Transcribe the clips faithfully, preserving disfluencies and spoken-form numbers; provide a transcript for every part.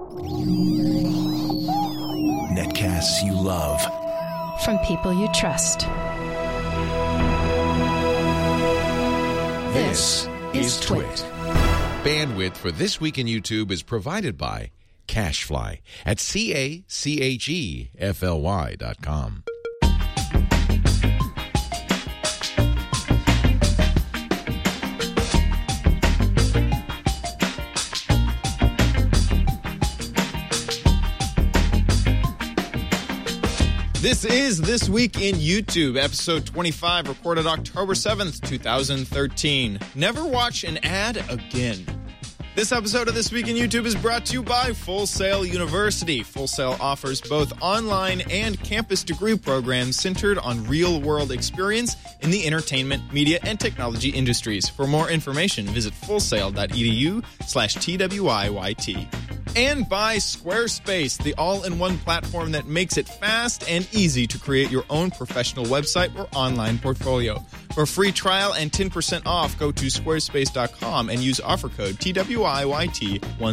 Netcasts you love. From people you trust. This is Twit. Bandwidth for This Week in YouTube is provided by Cachefly at C A C H E F L Y dot com. This is This Week in YouTube, episode twenty-five, recorded October seventh, twenty thirteen. Never watch an ad again. This episode of This Week in YouTube is brought to you by Full Sail University. Full Sail offers both online and campus degree programs centered on real-world experience in the entertainment, media, and technology industries. For more information, visit fullsail.edu slash TWIYT. And by Squarespace, the all-in-one platform that makes it fast and easy to create your own professional website or online portfolio. For a free trial and ten percent off, go to squarespace dot com and use offer code T W I Y T ten.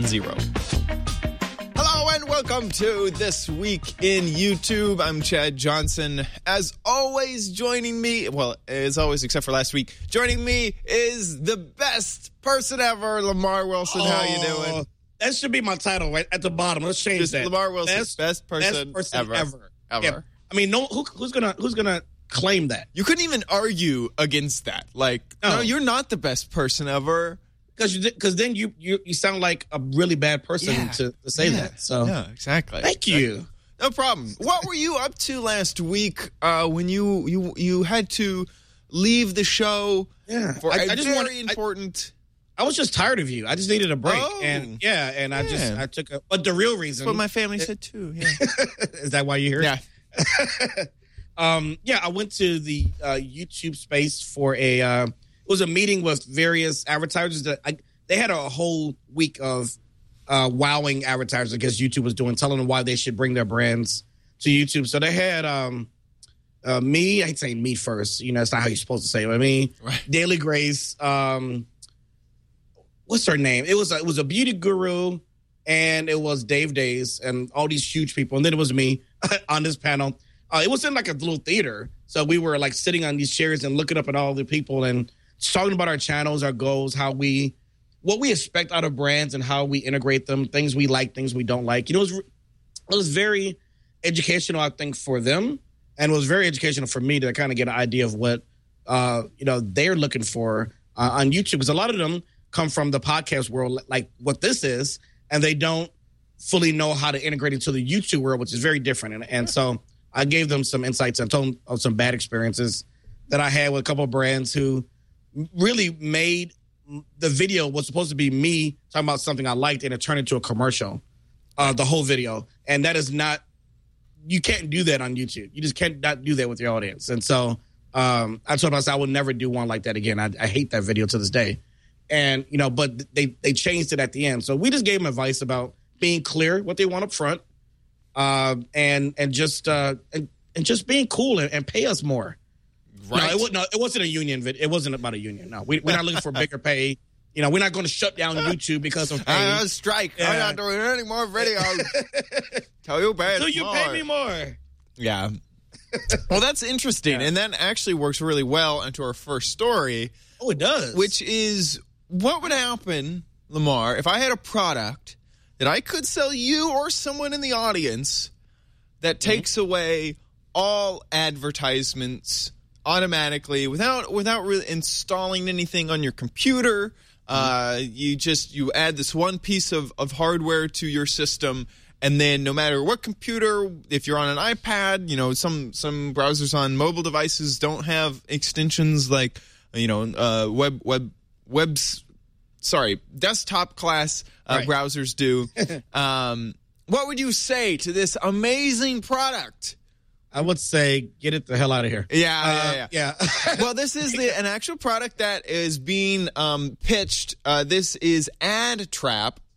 Hello and welcome to This Week in YouTube. I'm Chad Johnson. As always, joining me, well, as always except for last week, joining me is the best person ever, Lamar Wilson. Oh. How you doing? That should be my title right at the bottom. Let's change Just that. Lamar Wilson, best, best person, best person ever. ever. Ever. Yeah. I mean, no. Who, who's gonna Who's gonna claim that? You couldn't even argue against that. Like, no, No. you're not the best person ever. Because because then you, you you sound like a really bad person Yeah. to, to say Yeah. that. So Yeah, exactly. thank you. No problem. What were you up to last week uh, when you, you you had to leave the show Yeah. for I- a I just very wanted- I- important... I was just tired of you. I just needed a break, Oh. and yeah, and I just Yeah. I took a. But the real reason, That's what my family said too. Yeah. is that why you're here? Yeah. Um, yeah, I went to the uh, YouTube space for a. Uh, it was a meeting with various advertisers that I, they had a whole week of uh, wowing advertisers because YouTube was doing, telling them why they should bring their brands to YouTube. So they had um, uh, me. I hate saying me first. You know, it's not how you're supposed to say it. I mean, Right. Daily Grace. Um, what's her name? It was a, it was a beauty guru, and it was Dave Days, and all these huge people, and then it was me on this panel. Uh, it was in like a little theater, so we were like sitting on these chairs and looking up at all the people and talking about our channels, our goals, how we, what we expect out of brands, and how we integrate them, things we like, things we don't like. You know, it was, it was very educational, I think, for them, and it was very educational for me to kind of get an idea of what uh, you know they're looking for uh, on YouTube, because a lot of them come from the podcast world, like what this is, and they don't fully know how to integrate into the YouTube world, which is very different. And, and so I gave them some insights and told them of some bad experiences that I had with a couple of brands who really made the video was supposed to be me talking about something I liked, and it turned into a commercial, uh, the whole video. And that is not, you can't do that on YouTube. You just can't not do that with your audience. And so um, I told myself I would never do one like that again. I, I hate that video to this day. And, you know, but they, they changed it at the end. So we just gave them advice about being clear what they want up front, uh, and and just uh, and, and just being cool and, and pay us more. Right. No, it, was, no, it wasn't a union vid. It wasn't about a union. No, we, we're not looking for bigger pay. You know, we're not going to shut down YouTube because of pay. Uh, strike. Yeah. I'm not doing any more videos. Tell you bad. So you pay me more. Yeah. Well, that's interesting. Yeah. And that actually works really well into our first story, Oh, it does. which is what would happen, Lamar, if I had a product that I could sell you or someone in the audience that Mm-hmm. takes away all advertisements automatically without without really installing anything on your computer. Uh, you just you add this one piece of, of hardware to your system, and then no matter what computer, if you're on an iPad, you know, some some browsers on mobile devices don't have extensions like, you know, uh, web web webs. Sorry, desktop class uh, Right. browsers do. um, what would you say to this amazing product? I would say get it the hell out of here. Yeah, Uh, yeah, yeah. yeah. Well, this is the an actual product that is being um, pitched. Uh, this is AdTrap,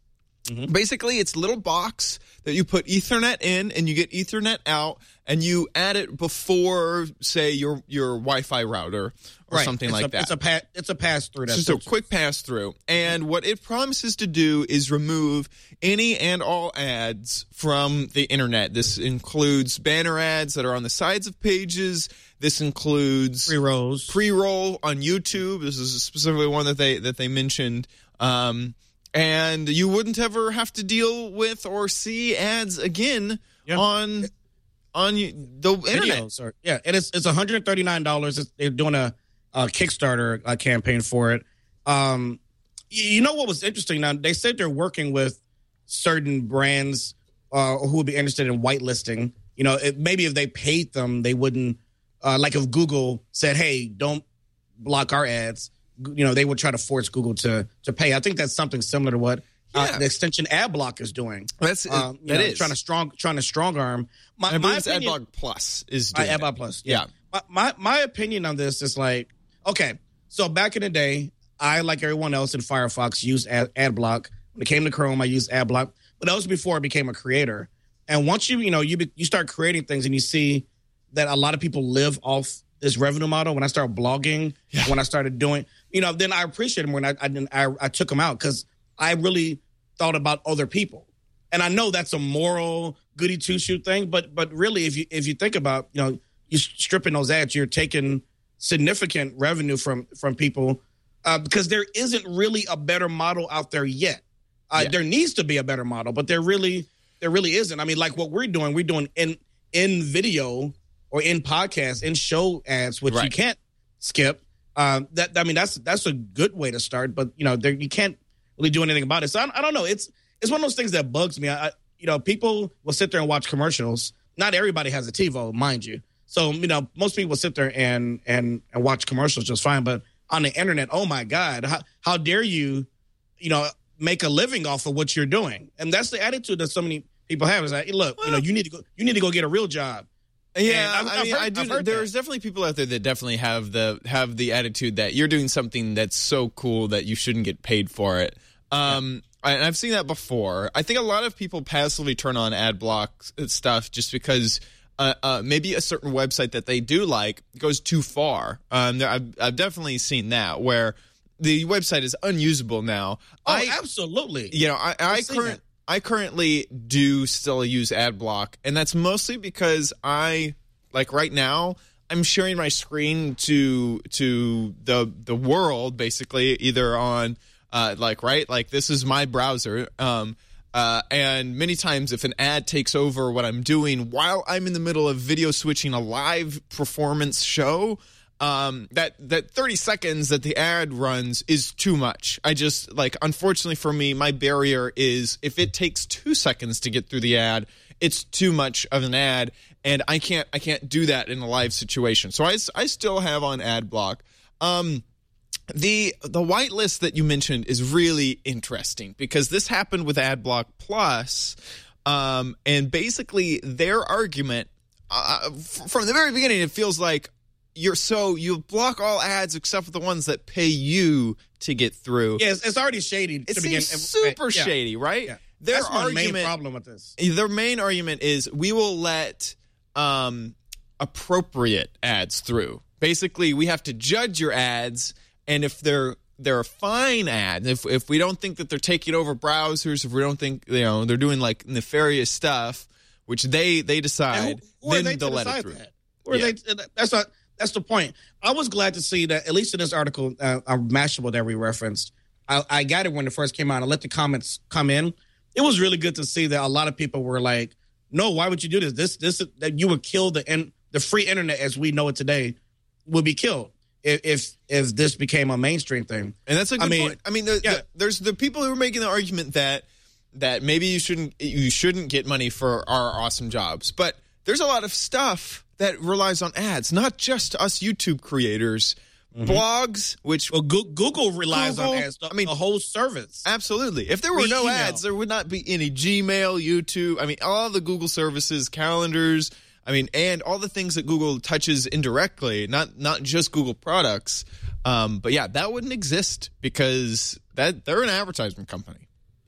Mm-hmm. Basically, it's a little box that you put Ethernet in and you get Ethernet out, and you add it before, say, your your Wi-Fi router or right. something it's like a, that. It's a pa- it's a pass through. It's just a quick pass through. And what it promises to do is remove any and all ads from the internet. This includes banner ads that are on the sides of pages. This includes pre-rolls, pre-roll on YouTube. This is specifically one that they that they mentioned. Um, and you wouldn't ever have to deal with or see ads again yeah. on on the internet. Videos or, yeah, and it's it's one hundred thirty-nine dollars. They're doing a, a Kickstarter uh, campaign for it. Um, you know what was interesting? Now they said they're working with certain brands uh, who would be interested in whitelisting. You know, it, maybe if they paid them, they wouldn't. Uh, like if Google said, "Hey, don't block our ads," you know, they would try to force Google to to pay. I think that's something similar to what uh, yeah. the extension AdBlock is doing. That's um, that know, is trying to strong trying to strong arm. My, I my opinion, AdBlock Plus is doing uh, AdBlock Plus. Yeah. yeah. My, my my opinion on this is like, okay, so back in the day, I like everyone else in Firefox used Ad, AdBlock. When it came to Chrome, I used AdBlock, but that was before I became a creator. And once you you know you be, you start creating things and you see that a lot of people live off this revenue model. When I started blogging, yeah. when I started doing, you know, then I appreciated them when I I, I, I took them out because I really thought about other people. And I know that's a moral goody two shoe thing, but but really, if you if you think about, you know, you stripping those ads, you're taking significant revenue from from people uh, because there isn't really a better model out there yet. Uh, yeah. There needs to be a better model, but there really there really isn't. I mean, like what we're doing, we're doing in in video. Or in podcasts, in show ads, which right. you can't skip. Um, that I mean, that's that's a good way to start, but you know, there, you can't really do anything about it. So I, I don't know. It's it's one of those things that bugs me. I, you know, people will sit there and watch commercials. Not everybody has a TiVo, mind you. So you know, most people sit there and and and watch commercials just fine. But on the internet, oh my God, how how dare you, you know, make a living off of what you're doing? And that's the attitude that so many people have. Is like, hey, look, well, you know, you need to go, you need to go get a real job. Yeah, I've, I mean, heard, I do. There's that. definitely people out there that definitely have the have the attitude that you're doing something that's so cool that you shouldn't get paid for it. Um, yeah. And I've seen that before. I think a lot of people passively turn on ad block stuff just because uh, uh, maybe a certain website that they do like goes too far. Um, there, I've, I've definitely seen that where the website is unusable now. Oh, I, absolutely. You know, I, I currently. I currently do still use AdBlock, and that's mostly because I, like right now, I'm sharing my screen to to the the world, basically, either on, uh, like, right, like this is my browser, um, uh, and many times if an ad takes over what I'm doing while I'm in the middle of video switching a live performance show, Um, that, that thirty seconds that the ad runs is too much. I just, like, unfortunately for me, my barrier is if it takes two seconds to get through the ad, it's too much of an ad, and I can't, I can't do that in a live situation. So I, I still have on AdBlock. Um, the, the whitelist that you mentioned is really interesting because this happened with AdBlock Plus, um, and basically their argument, uh, f- from the very beginning, it feels like, You're so you block all ads except for the ones that pay you to get through. Yeah, it's, it's already shady. It to seems begin. super yeah. shady, right? Yeah. Their That's my argument, main problem with this. Their main argument is we will let um, appropriate ads through. Basically, we have to judge your ads, and if they're they're fine ads, if if we don't think that they're taking over browsers, if we don't think you know they're doing like nefarious stuff, which they they decide, who, then they they'll let it through. That? Or yeah. they, that's not. That's the point. I was glad to see that, at least in this article, uh, uh, Mashable that we referenced, I, I got it when it first came out. I let the comments come in. It was really good to see that a lot of people were like, no, why would you do this? This, this, that you would kill the in, the free internet as we know it today would be killed if if, if this became a mainstream thing. And that's a good I mean, point. I mean, the, yeah. the, there's the people who are making the argument that that maybe you shouldn't you shouldn't get money for our awesome jobs, but there's a lot of stuff that relies on ads, not just us YouTube creators, mm-hmm. blogs, which well, Google relies Google, on ads. The, I mean, the whole service. Absolutely. If there were we no email. ads, there would not be any Gmail, YouTube. I mean, all the Google services, calendars. I mean, and all the things that Google touches indirectly, not not just Google products. Um, but yeah, that wouldn't exist because that they're an advertisement company. Yeah.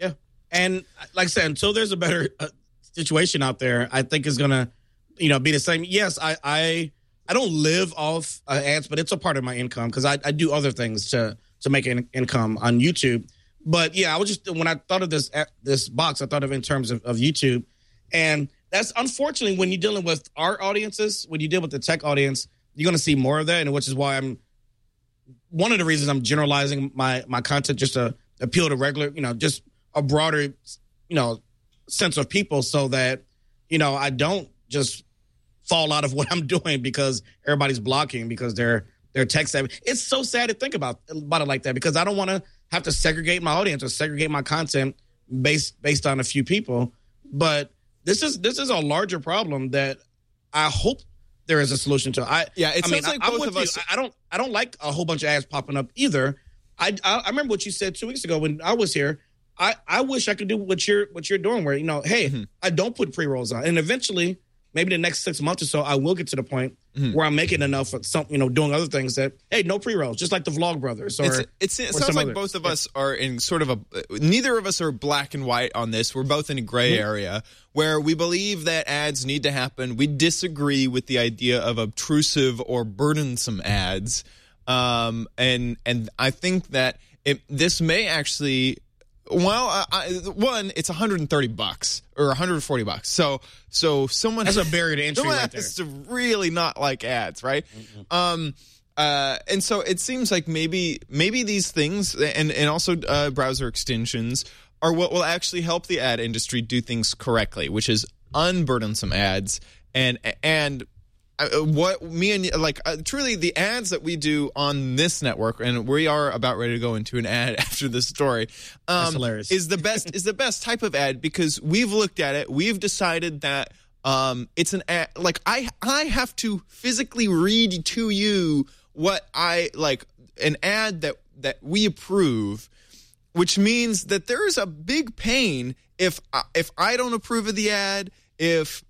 And like I said, until there's a better uh, situation out there, I think it's going to, you know, be the same. Yes, I I, I don't live off uh, ads, but it's a part of my income because I, I do other things to to make an income on YouTube. But yeah, I was just, when I thought of this this box, I thought of it in terms of, of YouTube. And that's unfortunately when you're dealing with our audiences, when you deal with the tech audience, you're going to see more of that. And which is why I'm, one of the reasons I'm generalizing my, my content just to appeal to regular, you know, just a broader, you know, sense of people so that, you know, I don't just fall out of what I'm doing because everybody's blocking because they're, they're tech savvy. It's so sad to think about, about it like that because I don't want to have to segregate my audience or segregate my content based, based on a few people. But this is, this is a larger problem that I hope there is a solution to. I yeah, it I sounds mean, like I, both I'm of with us. you. I don't I don't like a whole bunch of ads popping up either. I, I I remember what you said two weeks ago when I was here. I, I wish I could do what you're what you're doing, where you know, hey, mm-hmm. I don't put pre rolls on, and eventually, maybe the next six months or so, I will get to the point mm-hmm. where I'm making enough of some, you know, doing other things that hey, no pre rolls, just like the Vlog Brothers. Or it's, it's, it or sounds like others. both of us are in sort of a. Neither of us are black and white on this. We're both in a gray mm-hmm. area where we believe that ads need to happen. We disagree with the idea of obtrusive or burdensome ads, um, and and I think that it, this may actually. Well, I, I, one, it's one hundred thirty bucks or one hundred forty bucks. So, so someone that's a barrier to entry. Someone right has there. to really not like ads, right? Mm-hmm. Um, uh, and so it seems like maybe maybe these things and and also uh, browser extensions are what will actually help the ad industry do things correctly, which is unburdensome ads and and. Uh, what me and like uh, truly the ads that we do on this network, and we are about ready to go into an ad after this story. Um, That's hilarious. is the best is the best type of ad because we've looked at it, we've decided that um, it's an ad. Like I I have to physically read to you what I like an ad that that we approve, which means that there is a big pain if if I don't approve of the ad, if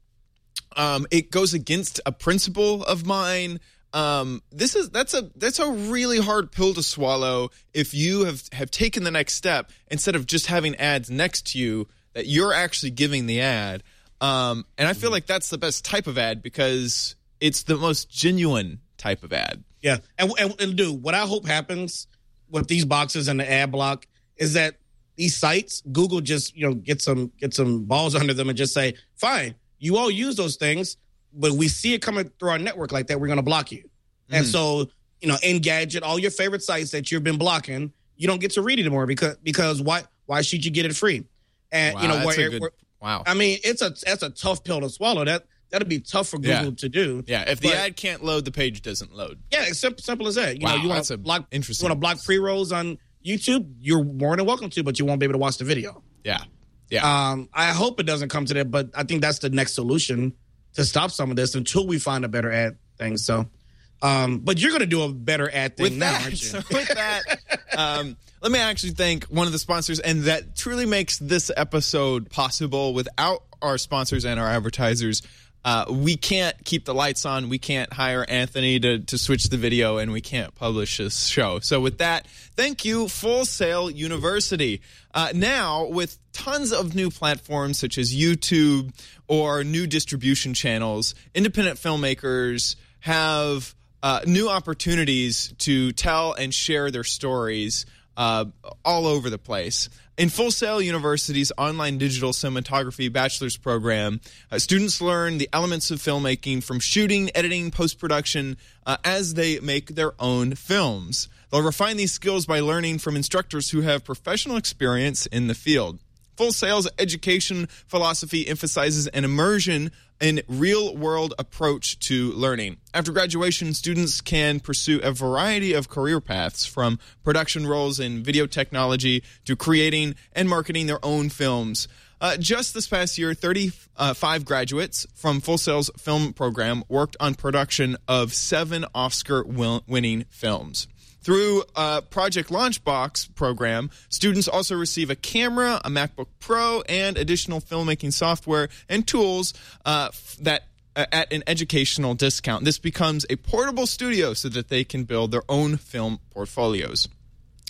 Um, it goes against a principle of mine. Um, this is that's a that's a really hard pill to swallow if you have, have taken the next step instead of just having ads next to you that you're actually giving the ad. Um, and I feel like that's the best type of ad because it's the most genuine type of ad. Yeah, and, and, and dude, what I hope happens with these boxes and the ad block is that these sites, Google just you know get some get some balls under them and just say, fine. You all use those things, but we see it coming through our network like that, we're going to block you. Mm. And so, you know, Engadget, all your favorite sites that you've been blocking, you don't get to read anymore because because why why should you get it free? And wow, you know, that's where, a good, where, wow. I mean, it's a that's a tough pill to swallow. That that'd be tough for Google yeah. to do. Yeah, if the but, ad can't load, the page doesn't load. Yeah, it's simple, simple as that. You wow, know, you want that's to a block interesting. You want to block pre rolls on YouTube, you're more than welcome to, but you won't be able to watch the video. Yeah, yeah. Um, I hope it doesn't come to that, but I think that's the next solution to stop some of this until we find a better ad thing. So, um, but you're going to do a better ad thing with now, that, aren't you? So with that, um, let me actually thank one of the sponsors, and that truly makes this episode possible. Without our sponsors and our advertisers, uh, we can't keep the lights on. We can't hire Anthony to, to switch the video, and we can't publish this show. So with that, thank you, Full Sail University. Uh, now, with tons of new platforms such as YouTube or new distribution channels, independent filmmakers have uh, new opportunities to tell and share their stories uh, all over the place. In Full Sail University's online digital cinematography bachelor's program, uh, students learn the elements of filmmaking from shooting, editing, post-production uh, as they make their own films. They'll refine these skills by learning from instructors who have professional experience in the field. Full Sail's education philosophy emphasizes an immersion and real-world approach to learning. After graduation, students can pursue a variety of career paths, from production roles in video technology to creating and marketing their own films. Uh, just this past year, thirty-five graduates from Full Sail's film program worked on production of seven Oscar-winning films. Through uh, Project Launchbox program, students also receive a camera, a MacBook Pro, and additional filmmaking software and tools uh, that uh, at an educational discount. This becomes a portable studio so that they can build their own film portfolios.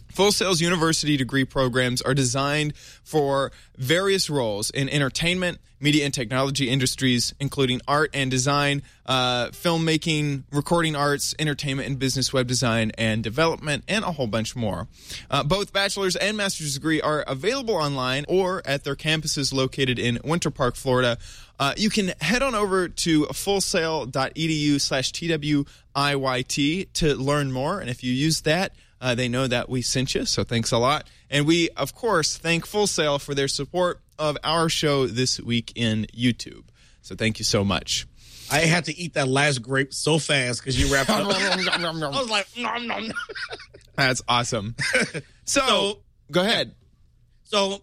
Full Sail's university degree programs are designed for various roles in entertainment, media and technology industries, including art and design, uh, filmmaking, recording arts, entertainment and business web design and development, and a whole bunch more. Uh, both bachelor's and master's degree are available online or at their campuses located in Winter Park, Florida. Uh, you can head on over to fullsail.edu slash TWIYT to learn more. And if you use that, Uh, they know that we sent you, so thanks a lot. And we, of course, thank Full Sail for their support of our show this week in YouTube. So thank you so much. I had to eat that last grape so fast because you wrapped up. I was like, nom, nom, nom. That's awesome. So, So- go ahead. So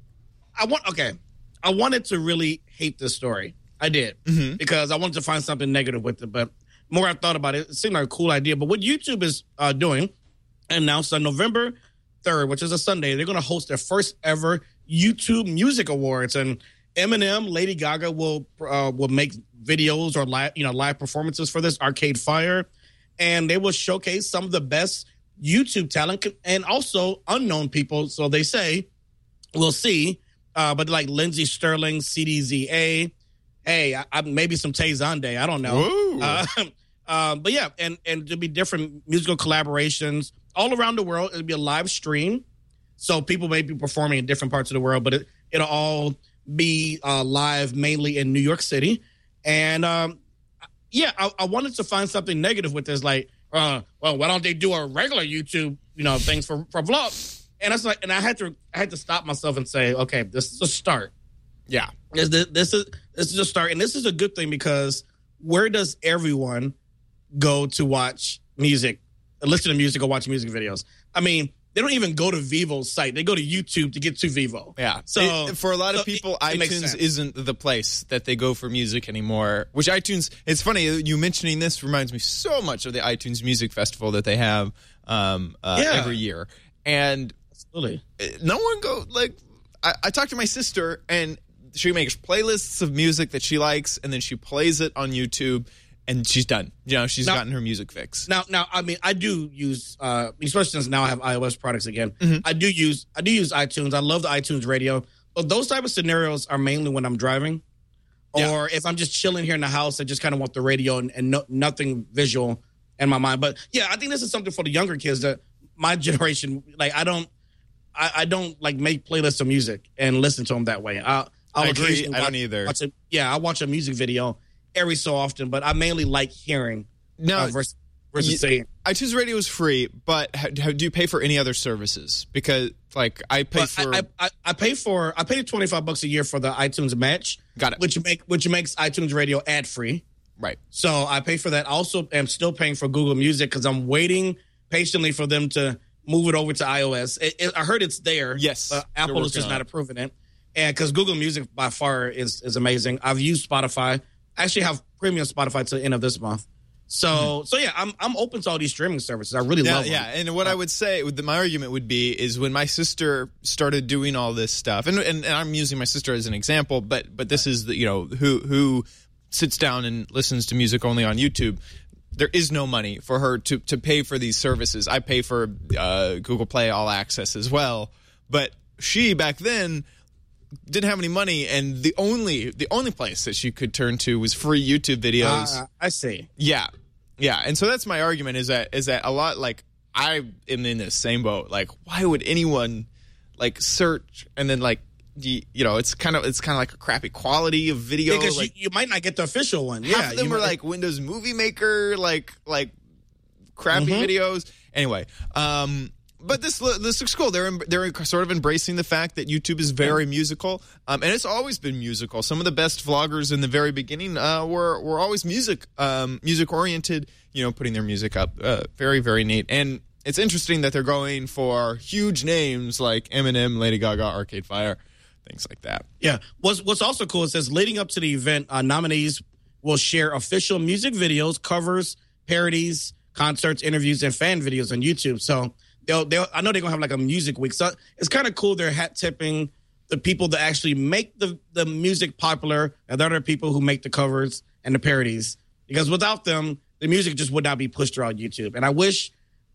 I want, okay, I wanted to really hate this story. I did Mm-hmm. because I wanted to find something negative with it. But more I thought about it, it seemed like a cool idea. But what YouTube is uh, doing, announced on November third, which is a Sunday, they're going to host their first ever YouTube Music Awards, and Eminem, Lady Gaga will uh, will make videos or live, you know, live performances for this, Arcade Fire, and they will showcase some of the best YouTube talent and also unknown people. So they say, we'll see, uh, but like Lindsey Sterling, C D Z A, hey, I, I, maybe some Tay Zonday, I don't know. Uh, uh, but yeah, and and to be different musical collaborations all around the world. It'll be a live stream, so people may be performing in different parts of the world, but it, it'll all be uh, live mainly in New York City. And um, yeah, I, I wanted to find something negative with this, like, uh, well, why don't they do a regular YouTube, you know, things for for vlogs? And that's like, and I had to I had to stop myself and say, okay, this is a start. Yeah. This, this, this is this is a start, and this is a good thing because where does everyone go to watch music? Listen to music or watch music videos. I mean, they don't even go to Vivo's site. They go to YouTube to get to Vivo. Yeah. So it, for a lot of so people, it, it makes iTunes sense. isn't the place that they go for music anymore. Which iTunes, it's funny, you mentioning this reminds me so much of the iTunes Music Festival that they have um, uh, Yeah. every year. And Absolutely. no one go, like, I, I talked to my sister, and she makes playlists of music that she likes, and then she plays it on YouTube. And she's done. You know, she's Now- gotten her music fix. Now, now, I mean, I do use, uh, especially since now I have iOS products again. Mm-hmm. I do use, I do use iTunes. I love the iTunes Radio. But those type of scenarios are mainly when I'm driving, or Yeah. if I'm just chilling here in the house. I just kind of want the radio and, and no, nothing visual in my mind. But yeah, I think this is something for the younger kids that my generation, like, I don't, I, I don't like make playlists of music and listen to them that way. I, I'll I agree. occasionally I don't watch- either. watch a, yeah, I watch a music video every so often, but I mainly like hearing No, uh, versus, versus you- saying. iTunes Radio is free, but how, how, do you pay for any other services? Because, like, I pay But for... I, I, I pay for I pay twenty five bucks a year for the iTunes Match. Got it. Which make which makes iTunes Radio ad free. right. So I pay for that. Also, am still paying for Google Music because I'm waiting patiently for them to move it over to iOS. It, it, I heard it's there. Yes, but they're Apple is working just on not it. approving it. And because Google Music by far is is amazing. I've used Spotify. I actually have premium Spotify to the end of this month. So Mm-hmm. so yeah, I'm I'm open to all these streaming services. I really Yeah, love them. yeah. And what I would say, with the, my argument would be, is when my sister started doing all this stuff, and, and and I'm using my sister as an example, but but this is the, you know, who who sits down and listens to music only on YouTube. There is no money for her to to pay for these services. I pay for uh, Google Play All Access as well, but she back then didn't have any money, and the only the only place that she could turn to was free YouTube videos. Uh, I see. Yeah, yeah, and so that's my argument, is that is that a lot, like, I am in the same boat. Like, why would anyone like search and then like you, you know, it's kind of it's kind of like a crappy quality of video. Because like, you, you might not get the official one. half Yeah, of them you are might- like Windows Movie Maker, like like crappy Mm-hmm. videos. Anyway, um, but this this looks cool. They're they're sort of embracing the fact that YouTube is very musical, um, and it's always been musical. Some of the best vloggers in the very beginning uh, were were always music um, music oriented. You know, putting their music up. Uh, very very neat. And it's interesting that they're going for huge names like Eminem, Lady Gaga, Arcade Fire, things like that. Yeah. What's What's also cool, it says leading up to the event, uh, nominees will share official music videos, covers, parodies, concerts, interviews, and fan videos on YouTube. So they'll, they'll I know they're gonna have like a music week. So it's kind of cool. They're hat tipping the people that actually make the the music popular, and the other people who make the covers and the parodies. Because without them, the music just would not be pushed throughout YouTube. And I wish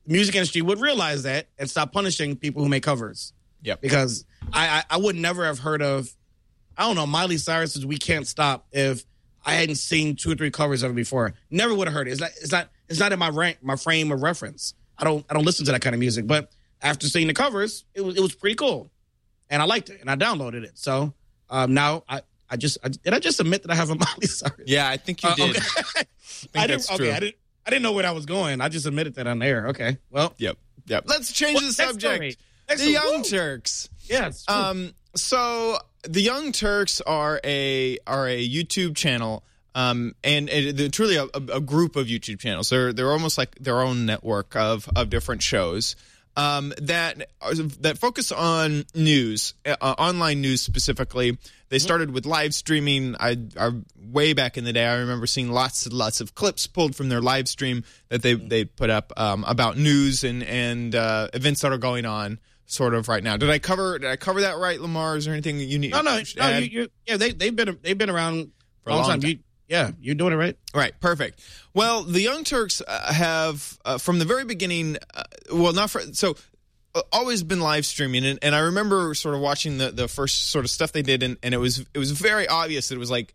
the music industry would realize that and stop punishing people who make covers. Yep. Because I, I, I would never have heard of, I don't know, Miley Cyrus's "We Can't Stop" if I hadn't seen two or three covers of it before. Never would have heard it. It's not, it's not, it's not in my rank, my frame of reference. I don't, I don't listen to that kind of music. But after seeing the covers, it was, it was pretty cool, and I liked it, and I downloaded it. So um, now I, I just, I, did I just admit that I have a Miley Cyrus? Yeah, I think you Uh, did. okay. I think I that's didn't, true. okay, I didn't, I didn't know where I was going. I just admitted that on air. Okay, well, Yep. Yep. Let's change Well, the next subject. story. Next The story. Young Woo. Turks. yes. Um, so the Young Turks are a are a YouTube channel, um, and it, they're truly a, a group of YouTube channels. They're they're almost like their own network of of different shows um, that that focus on news, uh, online news specifically. They started with live streaming. I, I way back in the day, I remember seeing lots and lots of clips pulled from their live stream that they they put up um, about news and and uh, events that are going on. Sort of right now. Did I cover? Did I cover that right, Lamar? Is there anything you need? No, no, should no. add? You, you, yeah, they they've been they've been around For a all the long time. You, yeah, you're doing it right. Right, perfect. Well, the Young Turks uh, have uh, from the very beginning. Uh, well, not for so. Uh, always been live streaming, and, and I remember sort of watching the, the first sort of stuff they did, and, and it was it was very obvious that it was like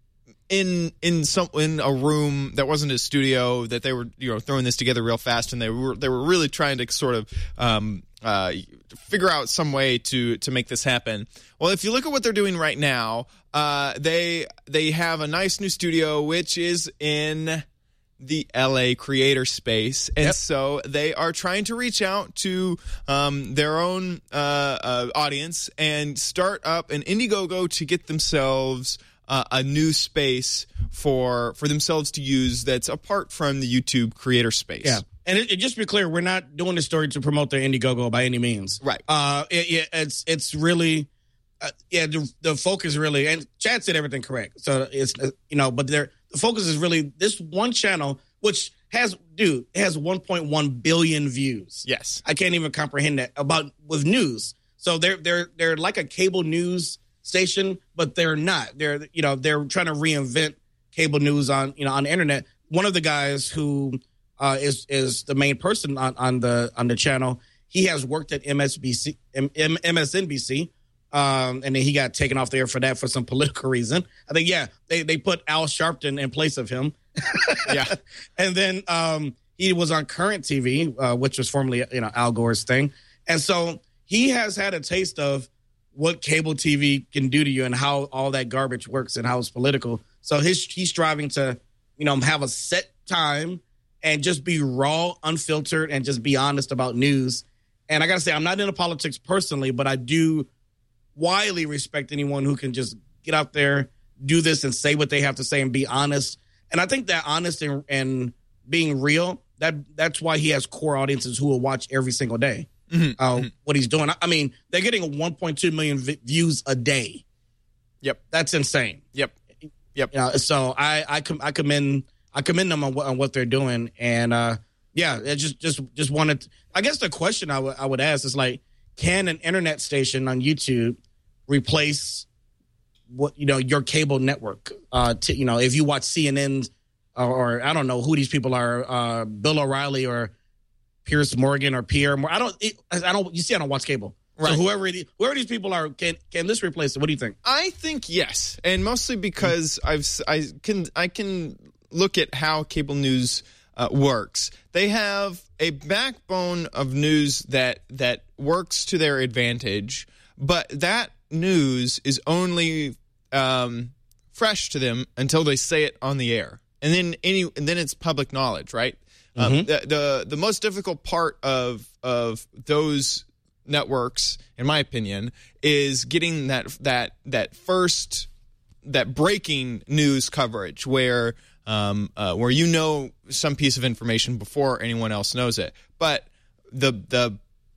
in in some in a room that wasn't a studio, that they were you know throwing this together real fast, and they were they were really trying to sort of um, uh, figure out some way to to make this happen. Well, if you look at what they're doing right now, uh, they they have a nice new studio which is in the L A creator space, and Yep. so they are trying to reach out to um, their own uh, uh, audience and start up an Indiegogo to get themselves uh, a new space for for themselves to use that's apart from the YouTube creator space. Yeah, and it, it, just to be clear, we're not doing this story to promote their Indiegogo by any means. Right. Uh, it, it, it's it's really, uh, yeah, the, the focus really, and Chad said everything correct. So it's uh, you know, but there the focus is really this one channel, which has dude it has one point one billion views. Yes. I can't even comprehend that about with news. So they're they're they're like a cable news station, but they're not. They're you know they're trying to reinvent cable news on you know on the internet. One of the guys who uh, is is the main person on, on the on the channel. He has worked at M S B C, M- M- M S N B C, um, and then he got taken off the air for that for some political reason. I think yeah, they they put Al Sharpton in place of him. Yeah. And then um, he was on Current T V, uh, which was formerly you know Al Gore's thing, and so he has had a taste of what cable T V can do to you and how all that garbage works and how it's political. So his, he's striving to, you know, have a set time and just be raw, unfiltered, and just be honest about news. And I got to say, I'm not into politics personally, but I do widely respect anyone who can just get out there, do this, and say what they have to say and be honest. And I think that honest and, and being real, that that's why he has core audiences who will watch every single day. Mm-hmm. Uh, mm-hmm. What he's doing. I mean, they're getting one point two million v- views a day. Yep. That's insane. Yep. Yep. You know, so I I, com- I commend I commend them on what, on what they're doing, and uh, yeah, it just just just wanted. To, I guess the question I would I would ask is like, can an internet station on YouTube replace what you know your cable network? Uh, to, you know, if you watch C N N or, or I don't know who these people are, uh, Bill O'Reilly or Pierce Morgan or Pierre Morgan. I don't. It, I don't. You see, I don't watch cable. Right. So whoever it, whoever these people are, can can this replace it? What do you think? I think yes, and mostly because I've I can I can look at how cable news uh, works. They have a backbone of news that that works to their advantage, but that news is only um, fresh to them until they say it on the air, and then any and then it's public knowledge, right? Um, Mm-hmm. the, the the most difficult part of of those networks, in my opinion, is getting that that that first that breaking news coverage where um, uh, where you know some piece of information before anyone else knows it. But the the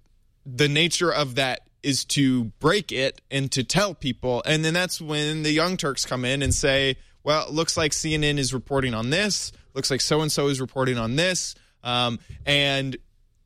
the nature of that is to break it and to tell people, and then that's when the Young Turks come in and say, well, it looks like C N N is reporting on this. Looks like so-and-so is reporting on this. Um, and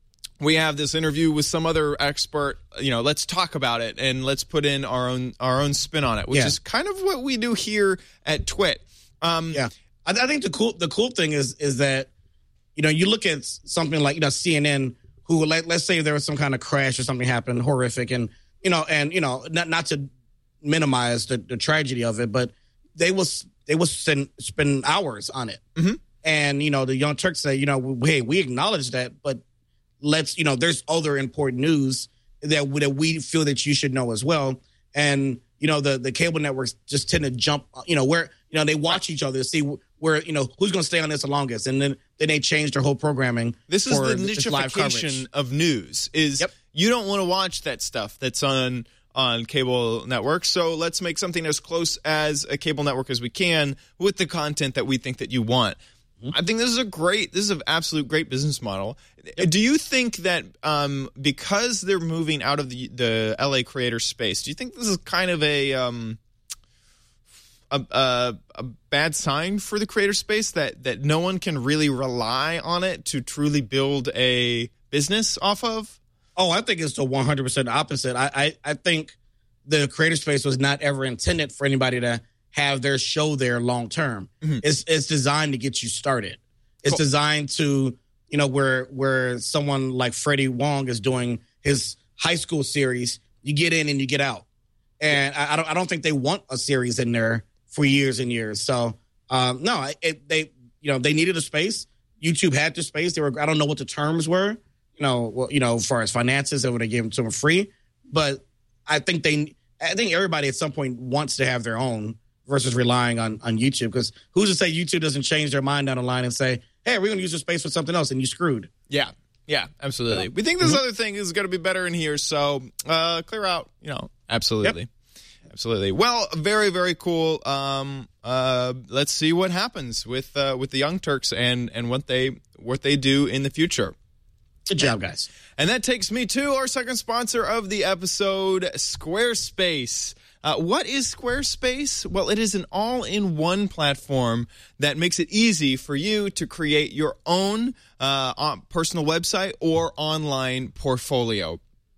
we have this interview with some other expert. You know, let's talk about it and let's put in our own our own spin on it, which Yeah. is kind of what we do here at Twit. Um, Yeah, I, I think the cool the cool thing is is that you know you look at something like you know C N N who let, let's say there was some kind of crash or something happened horrific, and you know, and you know, not not to minimize the, the tragedy of it, but they will they will spend spend hours on it. Mm-hmm. And you know, the Young Turks say, you know, hey, we acknowledge that, but let's, you know, there's other important news that that we feel that you should know as well. And you know, the the cable networks just tend to jump, you know, where you know they watch each other to see where, you know, who's going to stay on this the longest, and then then they change their whole programming. This is the this live nichification coverage. of news. Is Yep. you don't want to watch that stuff that's on on cable networks, so let's make something as close as a cable network as we can with the content that we think that you want. Mm-hmm. I think this is a great, this is an absolute great business model. Yep. Do you think that um, because they're moving out of the, the L A creator space, do you think this is kind of a um, a, a a bad sign for the creator space that that no one can really rely on it to truly build a business off of? Oh, I think it's the one hundred percent opposite. I, I, I think the creator space was not ever intended for anybody to have their show there long term. Mm-hmm. It's it's designed to get you started. It's cool. Designed to, you know, where where someone like Freddie Wong is doing his high school series, you get in and you get out. And I, I don't I don't think they want a series in there for years and years. So um, no, it, they you know they needed a space. YouTube had the space. They were I don't know what the terms were. You know, well, you know, as far as finances, they would have given them to them free. But I think they, I think everybody at some point wants to have their own versus relying on, on YouTube. Because who's to say YouTube doesn't change their mind down the line and say, hey, we're going to use this space for something else, and you screwed. Yeah, yeah, absolutely. Yeah. We think this mm-hmm. other thing is going to be better in here, so uh, clear out, you know, absolutely. Yep. Absolutely. Well, very, very cool. Um, uh, let's see what happens with uh, with the Young Turks and, and what they what they do in the future. Good job, guys. And that takes me to our second sponsor of the episode, Squarespace. Uh, what is Squarespace? Well, it is an all-in-one platform that makes it easy for you to create your own uh, personal website or online portfolio.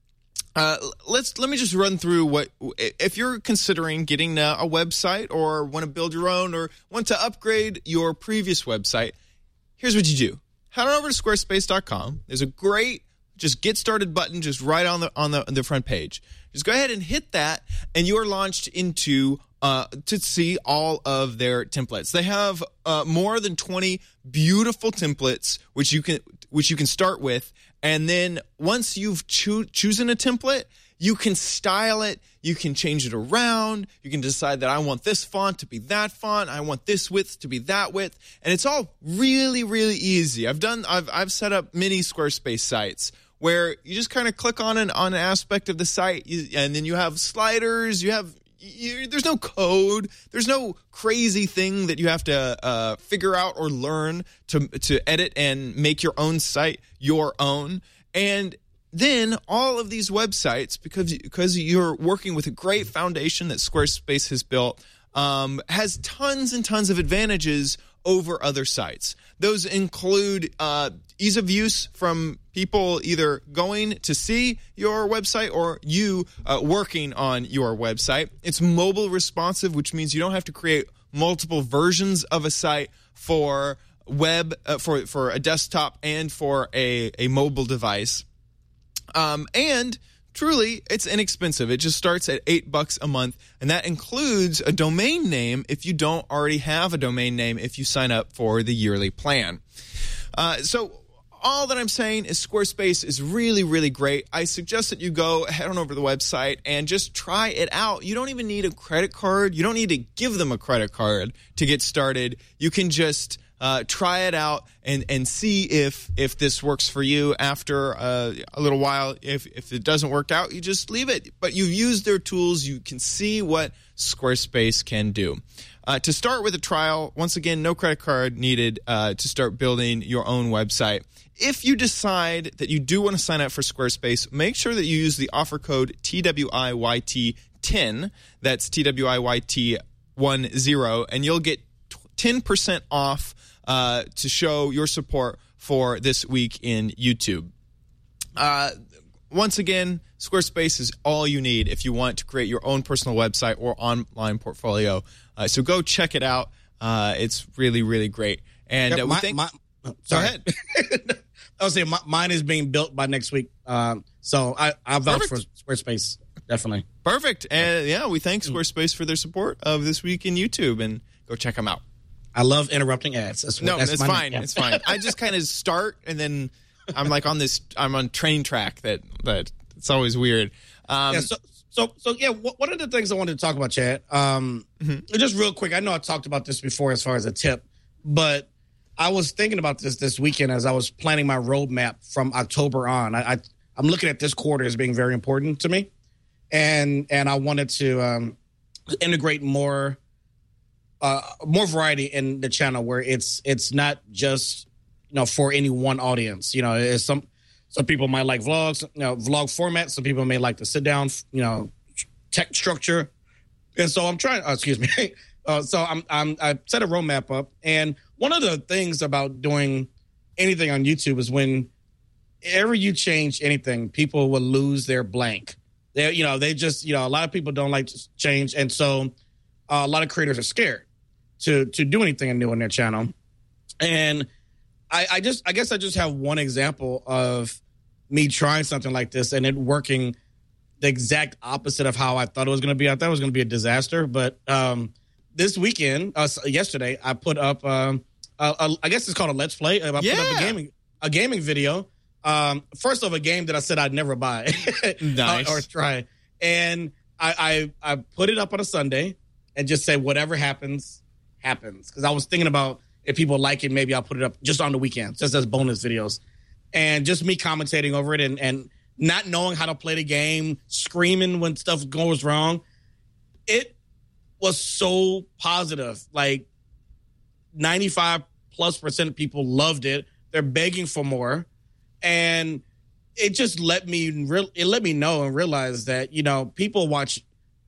Uh, let's let me just run through what if you're considering getting a, a website or want to build your own or want to upgrade your previous website. Here's what you do. Head on over to squarespace dot com. There's a great just get started button just right on the on the, the front page. Just go ahead and hit that, and you are launched into uh, to see all of their templates. They have uh, more than twenty beautiful templates, which you can which you can start with, and then once you've cho- chosen a template, you can style it. You can change it around. You can decide that I want this font to be that font. I want this width to be that width. And it's all really, really easy. I've done, I've, I've set up many Squarespace sites where you just kind of click on an, on an aspect of the site, you, and then you have sliders. You have, you, there's no code. There's no crazy thing that you have to uh, figure out or learn to to edit and make your own site your own. And then all of these websites, because because you're working with a great foundation that Squarespace has built, um, has tons and tons of advantages over other sites. Those include uh, ease of use from people either going to see your website or you uh, working on your website. It's mobile responsive, which means you don't have to create multiple versions of a site for web, uh, for, for a desktop and for a, a mobile device. Um, and truly, it's inexpensive. It just starts at eight bucks a month, and that includes a domain name if you don't already have a domain name if you sign up for the yearly plan. Uh, so all that I'm saying is Squarespace is really, really great. I suggest that you go head on over to the website and just try it out. You don't even need a credit card. You don't need to give them a credit card to get started. You can just Uh, try it out and, and see if if this works for you. After uh, a little while, if, if it doesn't work out, you just leave it. But you've used their tools. You can see what Squarespace can do. Uh, to start with a trial, once again, no credit card needed uh, to start building your own website. If you decide that you do want to sign up for Squarespace, make sure that you use the offer code T W I Y T ten. That's T W I Y T ten, and you'll get ten percent off Uh, to show your support for This Week in YouTube. Uh, once again, Squarespace is all you need if you want to create your own personal website or online portfolio. Uh, so go check it out. Uh, it's really, really great. And yeah, uh, we my, think... my, Go sorry. ahead. I would say my, mine is being built by next week. Um, so I, I vouch for Squarespace, definitely. Perfect. And yeah, we thank Squarespace for their support of This Week in YouTube, and go check them out. I love interrupting ads. That's what, no, that's it's fine. It's fine. I just kind of start, and then I'm like on this, I'm on train track that, that it's always weird. Um, yeah, so, so, so yeah, one of the things I wanted to talk about, Chad, um, mm-hmm. just real quick, I know I talked about this before as far as a tip, but I was thinking about this this weekend as I was planning my roadmap from October on. I, I, I'm looking at this quarter as being very important to me, and and I wanted to um, integrate more uh, more variety in the channel where it's it's not just, you know, for any one audience. You know, it's some some people might like vlogs, you know, vlog format. Some people may like the sit down, you know, tech structure, and so I'm trying. Uh, excuse me. uh, so I'm I'm I set a roadmap up, and one of the things about doing anything on YouTube is whenever you change anything, people will lose their blank. They, you know, they just, you know, a lot of people don't like to change, and so uh, a lot of creators are scared to to do anything new on their channel. And I, I just, I guess, I just have one example of me trying something like this and it working the exact opposite of how I thought it was going to be. I thought it was going to be a disaster, but um, this weekend, uh, yesterday, I put up. Um, Uh, uh, I guess it's called a Let's Play. I yeah. put up a gaming a gaming video. Um, first of a game that I said I'd never buy nice. or, or try, and I, I I put it up on a Sunday and just say whatever happens happens, because I was thinking about if people like it, maybe I'll put it up just on the weekend, just as bonus videos, and just me commentating over it and and not knowing how to play the game, screaming when stuff goes wrong. It was so positive, like ninety-five plus percent of people loved it. They're begging for more. And it just let me, re- it let me know and realize that, you know, people watch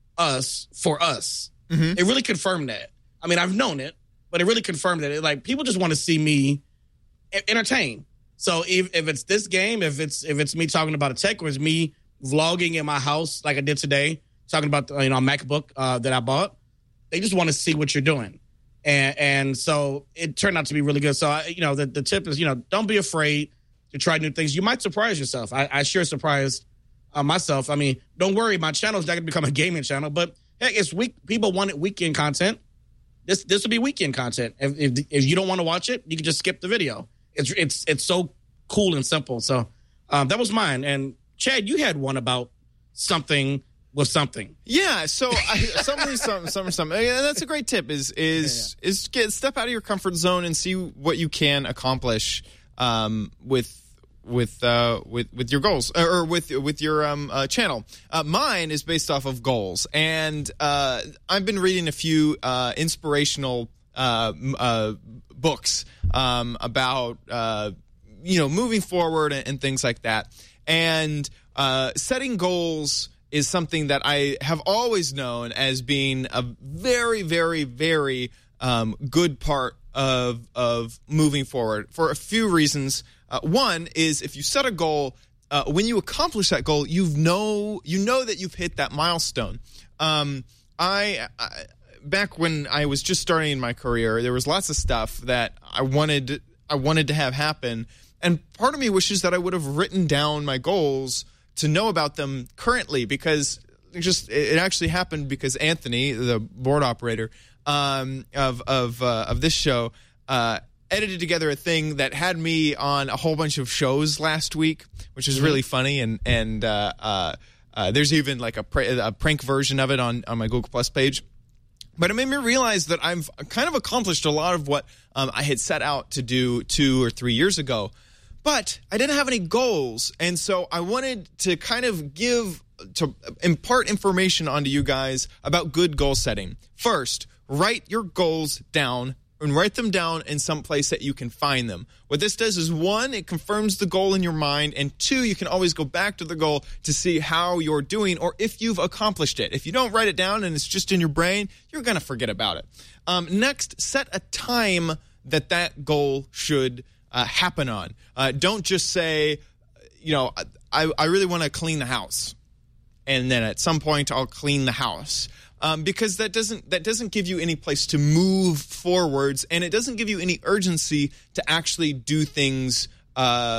us for us. Mm-hmm. It really confirmed that. I mean, I've known it, but it really confirmed that. It, like, people just want to see me entertain. So if, if it's this game, if it's, if it's me talking about a tech, or it's me vlogging in my house like I did today, talking about the, you know, MacBook uh, that I bought, they just want to see what you're doing. And, and so it turned out to be really good. So, I, you know, the, the tip is, you know, don't be afraid to try new things. You might surprise yourself. I, I sure surprised uh, myself. I mean, don't worry, my channel is not going to become a gaming channel, but heck, it's week. People wanted weekend content. This this will be weekend content. If, if if you don't want to watch it, you can just skip the video. It's it's it's so cool and simple. So um, that was mine. And Chad, you had one about something. With something, yeah. So I, something, something, something, something. Yeah, that's a great tip. Is is yeah, yeah. is get step out of your comfort zone and see what you can accomplish um, with with uh, with with your goals or with with your um, uh, channel. Uh, mine is based off of goals, and uh, I've been reading a few uh, inspirational uh, uh, books um, about uh, you know moving forward and, and things like that, and uh, setting goals is something that I have always known as being a very, very, very um, good part of of moving forward for a few reasons. Uh, one is if you set a goal, uh, when you accomplish that goal, you know you know that you've hit that milestone. Um, I, I back when I was just starting in my career, there was lots of stuff that I wanted I wanted to have happen, and part of me wishes that I would have written down my goals to know about them currently, because it just it actually happened because Anthony, the board operator um, of of uh, of this show, uh, edited together a thing that had me on a whole bunch of shows last week, which is really funny. And and uh, uh, uh, there's even like a, pr- a prank version of it on, on my Google Plus page. But it made me realize that I've kind of accomplished a lot of what um, I had set out to do two or three years ago. But I didn't have any goals, and so I wanted to kind of give, to impart information onto you guys about good goal setting. First, write your goals down, and write them down in some place that you can find them. What this does is, one, it confirms the goal in your mind, and two, you can always go back to the goal to see how you're doing or if you've accomplished it. If you don't write it down and it's just in your brain, you're going to forget about it. Um, next, set a time that that goal should Uh, happen on. Uh, don't just say, you know, I, I really want to clean the house, and then at some point I'll clean the house, um, because that doesn't that doesn't give you any place to move forwards, and it doesn't give you any urgency to actually do things uh,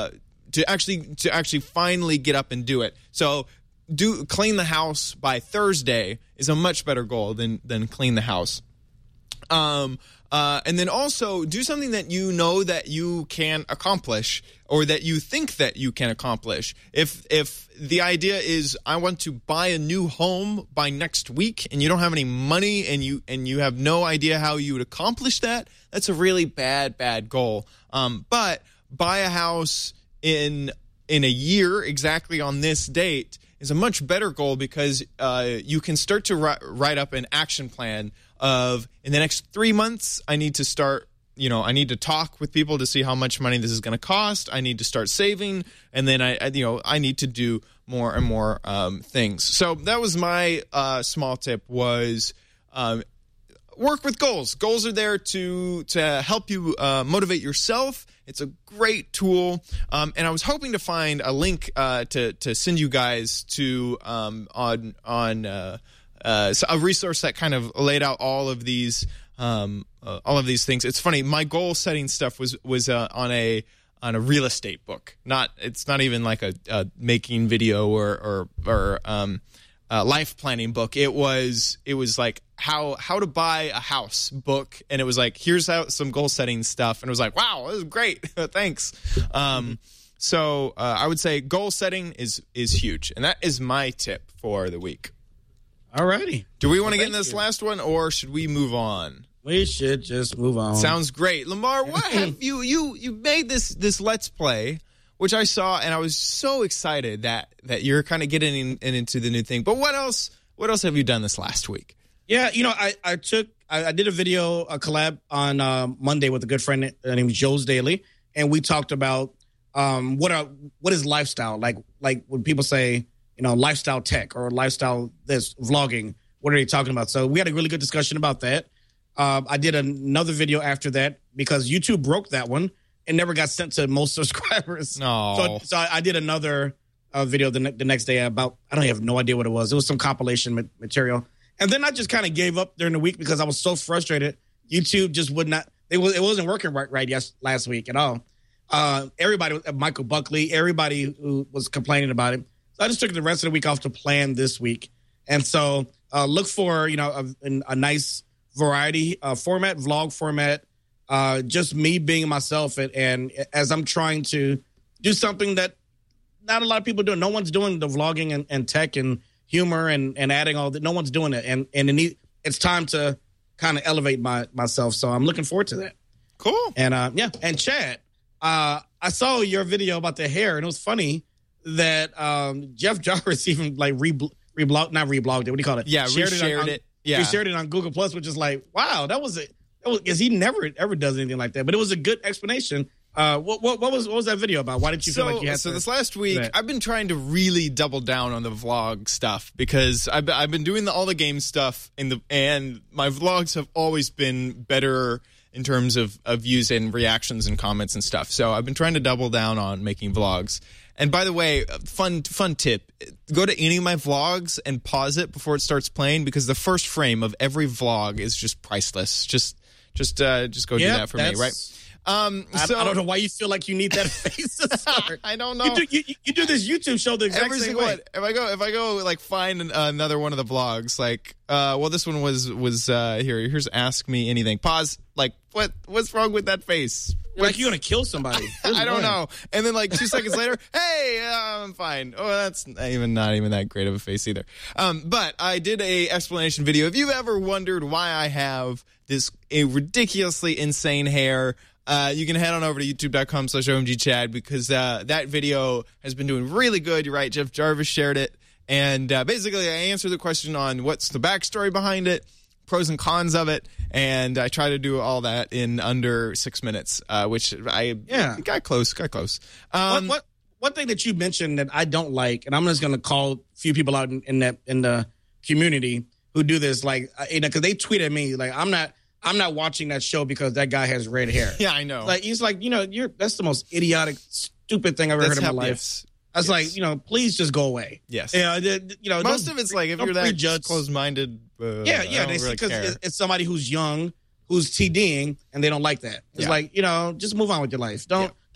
to actually to actually finally get up and do it. So do clean the house by Thursday is a much better goal than than clean the house. Um, uh, and then also do something that you know that you can accomplish or that you think that you can accomplish. If if the idea is I want to buy a new home by next week and you don't have any money and you and you have no idea how you would accomplish that, that's a really bad, bad goal. Um, but buy a house in in a year exactly on this date is a much better goal because uh, you can start to ri- write up an action plan of in the next three months, I need to start, you know, I need to talk with people to see how much money this is going to cost. I need to start saving. And then I, I, you know, I need to do more and more um, things. So that was my uh, small tip was um, work with goals. Goals are there to, to help you uh, motivate yourself. It's a great tool. Um, and I was hoping to find a link uh, to, to send you guys to um, on, on, uh, Uh, so a resource that kind of laid out all of these, um, uh, all of these things. It's funny. My goal setting stuff was was uh, on a on a real estate book. Not it's not even like a, a making video or or, or um, a life planning book. It was it was like how how to buy a house book, and it was like here's how some goal setting stuff, and it was like wow, this is great. Thanks. Um, so uh, I would say goal setting is is huge, and that is my tip for the week. All righty. Do we want to well, get in this you. last one, or should we move on? We should just move on. Sounds great. Lamar, what have you, you, you made this, this Let's Play, which I saw, and I was so excited that, that you're kind of getting in, in, into the new thing. But what else, what else have you done this last week? Yeah, you know, I, I took, I, I did a video, a collab on uh, Monday with a good friend named Joe's Daily, and we talked about um, what are, what is lifestyle? Like, like when people say, you know, lifestyle tech or lifestyle this vlogging. What are they talking about? So we had a really good discussion about that. Um, I did another video after that because YouTube broke that one and never got sent to most subscribers. No. So, so I, I did another uh, video the, ne- the next day about, I don't have no idea what it was. It was some compilation ma- material. And then I just kind of gave up during the week because I was so frustrated. YouTube just would not, it, was, it wasn't working right, right yes, last week at all. Uh, everybody, Michael Buckley, everybody who was complaining about it. So I just took the rest of the week off to plan this week. And so uh, look for, you know, a, a nice variety uh, format, vlog format, uh, just me being myself. And, and as I'm trying to do something that not a lot of people do. No one's doing the vlogging and, and tech and humor and, and adding all that. No one's doing it. And, and it need, it's time to kind of elevate my myself. So I'm looking forward to that. Cool. And uh, yeah. And Chad, uh, I saw your video about the hair and it was funny that um, Jeff Jarvis even like re reblogged, not reblogged it. What do you call it? Yeah, shared reshared it. On, it. Yeah, he shared it on Google Plus, which is like, wow, that was it. Because he never ever does anything like that. But it was a good explanation. Uh, what, what what was what was that video about? Why did you so, feel like you had so to? So this last week, I've been trying to really double down on the vlog stuff because I've I've been doing the, all the game stuff in the and my vlogs have always been better in terms of, of views and reactions and comments and stuff. So I've been trying to double down on making vlogs. And by the way, fun fun tip, go to any of my vlogs and pause it before it starts playing because the first frame of every vlog is just priceless. Just just uh, just go yeah, do that for me, right? Um, I, so, I don't know why you feel like you need that face to start. I don't know. You do, you, you do this YouTube show the exact Every same single way. one. If I go, if I go, like find an, uh, another one of the vlogs, like, uh, well, this one was was uh, here. Here's Ask Me Anything. Pause. Like, what? What's wrong with that face? You're like you're gonna kill somebody. I don't know. And then like two seconds later, hey, uh, I'm fine. Oh, that's not even not even that great of a face either. Um, but I did a explanation video. If you've ever wondered why I have this a ridiculously insane hair, uh, you can head on over to youtube.com slash omgchad because uh, that video has been doing really good. You're right. Jeff Jarvis shared it. And uh, basically, I answered the question on what's the backstory behind it, pros and cons of it, and I try to do all that in under six minutes, uh, which I yeah. got close, got close. what, Um, what one thing that you mentioned that I don't like, and I'm just going to call a few people out in, in that in the community who do this, like, you know, because they tweet at me like I'm not. I'm not watching that show because that guy has red hair. Yeah, I know. Like he's like, you know, you're that's the most idiotic, stupid thing I've ever That's heard in my how, life. yes. I was yes. like, you know, please just go away. Yes. Yeah. You know, most of it's like if you're that prejudge. closed-minded. Uh, Yeah, yeah. They really because care. it's, it's somebody who's young, who's TDing, and they don't like that. It's Yeah. like, you know, just move on with your life. Don't Yeah.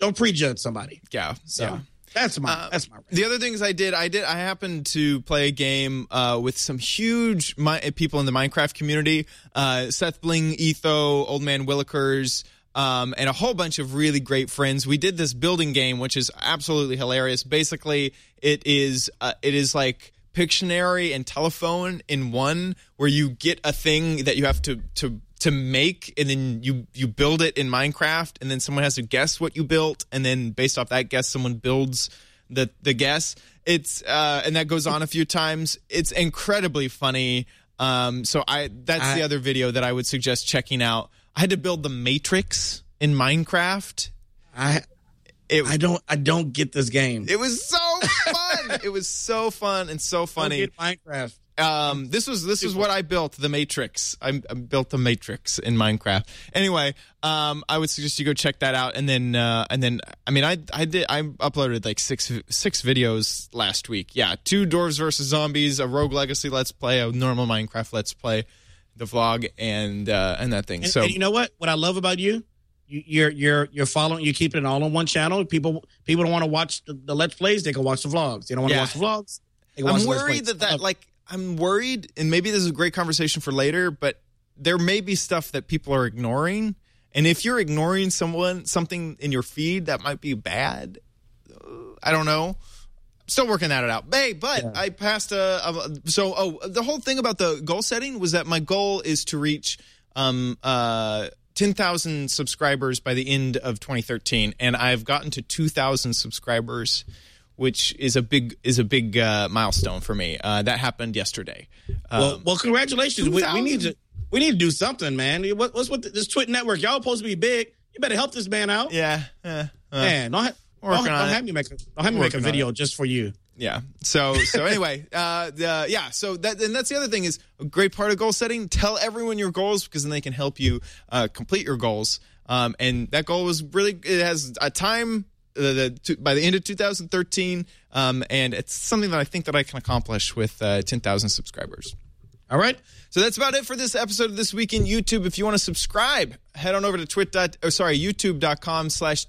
don't prejudge somebody. Yeah. So yeah. that's my Uh, that's my. The other things I did, I did, I happened to play a game uh, with some huge mi- people in the Minecraft community. Uh, Seth Bling, Etho, Old Man Willikers, um, and a whole bunch of really great friends. We did this building game, which is absolutely hilarious. Basically, it is uh, it is like Pictionary and Telephone in one, where you get a thing that you have to to to make, and then you you build it in Minecraft, and then someone has to guess what you built, and then based off that guess, someone builds the the guess. It's uh, and that goes on a few times. It's incredibly funny. Um, so I that's I, the other video that I would suggest checking out. I had to build the Matrix in Minecraft. I It, I don't I don't get this game. it was so fun. It was so fun and so funny. Don't get Minecraft. Um, this was this is what I built, the Matrix. I, I built the Matrix in Minecraft. Anyway, um, I would suggest you go check that out, and then uh, and then I mean I I did I uploaded like six six videos last week. Yeah, two Dwarves versus Zombies, a Rogue Legacy Let's Play, a normal Minecraft Let's Play, the vlog, and uh, and that thing. And, so and you know what? What I love about you, you you're you're you're following. You keep it all on one channel. People people don't want to watch the, the Let's Plays. They can watch the vlogs. They don't want to Yeah. watch the vlogs. They can watch I'm the Let's worried Plays. that that I love- like I'm worried, and maybe this is a great conversation for later, but there may be stuff that people are ignoring, and if you're ignoring someone something in your feed, that might be bad. Uh, I don't know. Still working that out. Hey, but Yeah. I passed a, a so oh the whole thing about the goal setting was that my goal is to reach um uh ten thousand subscribers by the end of twenty thirteen, and I've gotten to two thousand subscribers, which is a big is a big uh, milestone for me. Uh, that happened yesterday. Um, well, well, congratulations. We, we two thousand need to we need to do something, man. What, what's with this Twitch network? Y'all supposed to be big. You better help this man out. yeah, eh, uh, Man, don't, ha- working don't, on don't it. have me make a, don't have me make a Working on video just for you. yeah. So so anyway, uh, the, yeah. So that and that's the other thing is a great part of goal setting. Tell everyone your goals, because then they can help you uh, complete your goals. Um, and that goal was really it has a time. Uh, the, to, by the end of two thousand thirteen, um, and it's something that I think that I can accomplish with uh, ten thousand subscribers. All right. So that's about it for this episode of This Week in YouTube. If you want to subscribe, head on over to twit. Or sorry, youtube.com slash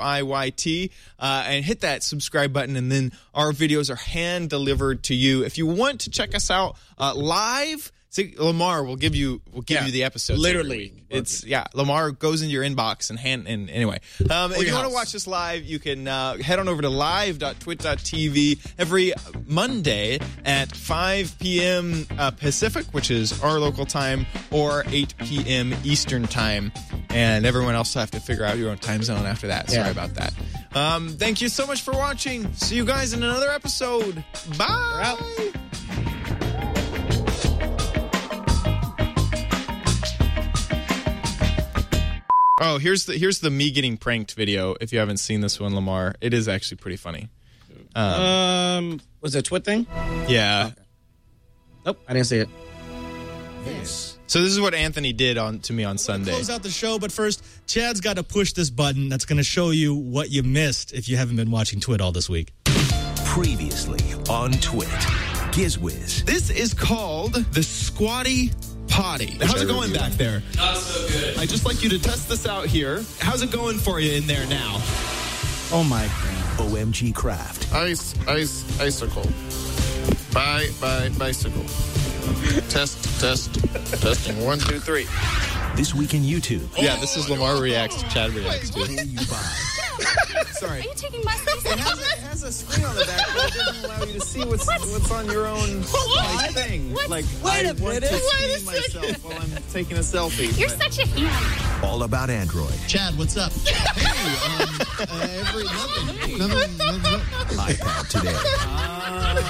TWIYT uh, and hit that subscribe button, and then our videos are hand delivered to you. If you want to check us out uh, live, see, Lamar will give you will give Yeah, you the episodes. literally. every week. It's yeah. Lamar goes into your inbox and hand and anyway. Um, if your you want to house. watch us live, you can uh, head on over to live dot twit dot t v every Monday at five p.m. Uh, Pacific, which is our local time, or eight p.m. Eastern time. And everyone else will have to figure out your own time zone after that. Sorry Yeah. about that. Um, thank you so much for watching. See you guys in another episode. Bye. out. Oh, here's the here's the me getting pranked video. If you haven't seen this one, Lamar, it is actually pretty funny. Um, Um, was it a Twit thing? yeah. Nope, I didn't see it. This So this is what Anthony did on to me on Sunday. Close out the show, but first, Chad's got to push this button that's going to show you what you missed if you haven't been watching Twit all this week. previously on Twit. Gizwiz. This is called the Squatty Potty. How's it going back there? Not so good. I'd just like you to test this out here. How's it going for you in there now? Oh my god. O M G Craft. Ice, ice, icicle. Bye, bye, bicycle. Test, test, testing. One, two, three. This Week in YouTube. Yeah, this is Lamar Reacts, Chad Reacts to. Who you buy. Sorry. Are you taking my space? It has, a, it has a screen on the back, but it doesn't allow you to see what's what's on your own like, thing. What? Like, Wait I a want minute. to Wait a see myself while I'm taking a selfie. You're but- such a ham. All about Android. Chad, what's up? Every, nothing, nothing, nothing. iPad today.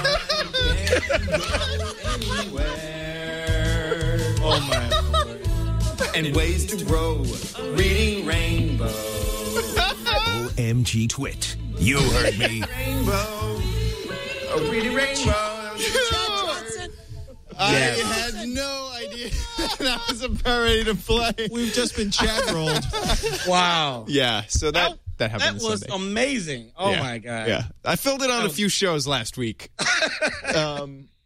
Oh my. And ways to grow. Reading Rainbow. O M G Twit. You heard me. Rainbow. Oh, reading Rainbow. I Yes. had no idea that was about ready to play. We've just been Chad rolled. Wow. Yeah, so that that happened That was Sunday. amazing. Oh Yeah. my god. Yeah, I filled it on a Oh. few shows last week. um,